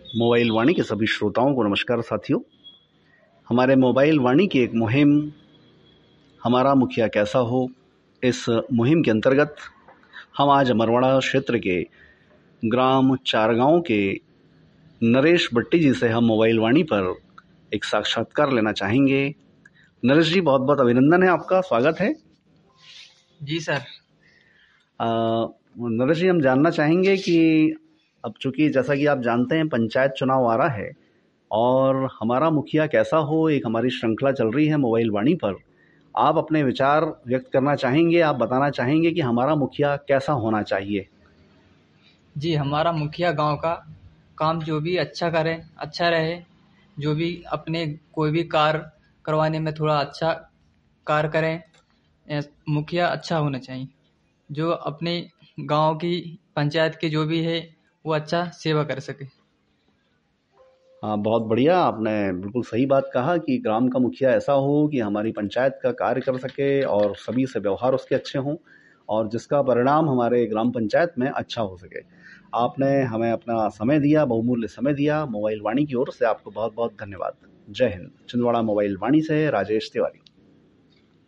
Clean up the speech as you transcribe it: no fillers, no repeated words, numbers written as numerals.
Mobile वाणी के सभी श्रोताओं को नमस्कार साथियों। हमारे मोबाइल वाणी की एक मुहिम हमारा मुखिया कैसा हो, इस मुहिम के अंतर्गत हम आज अमरवाड़ा क्षेत्र के ग्राम चारगांव के नरेश भट्टी जी से हम मोबाइल वाणी पर एक साक्षात्कार लेना चाहेंगे। नरेश जी, बहुत बहुत अभिनंदन है, आपका स्वागत है। जी सर। नरेश जी, हम जानना चाहेंगे कि अब चूंकि जैसा कि आप जानते हैं पंचायत चुनाव आ रहा है और हमारा मुखिया कैसा हो, एक हमारी श्रृंखला चल रही है मोबाइल वाणी पर। आप अपने विचार व्यक्त करना चाहेंगे, आप बताना चाहेंगे कि हमारा मुखिया कैसा होना चाहिए। जी, हमारा मुखिया गांव का काम जो भी अच्छा करे, अच्छा रहे। जो भी अपने कोई भी कार्य करवाने में थोड़ा अच्छा कार्य करें। मुखिया अच्छा होना चाहिए, जो अपने गांव की पंचायत के जो भी है वो अच्छा सेवा कर सके। हाँ, बहुत बढ़िया, आपने बिल्कुल सही बात कहा कि ग्राम का मुखिया ऐसा हो कि हमारी पंचायत का कार्य कर सके और सभी से व्यवहार उसके अच्छे हों और जिसका परिणाम हमारे ग्राम पंचायत में अच्छा हो सके। आपने हमें अपना समय दिया, बहुमूल्य समय दिया। मोबाइल वाणी की ओर से आपको बहुत बहुत धन्यवाद। जय हिंद। छिंदवाड़ा मोबाइल वाणी से राजेश तिवारी।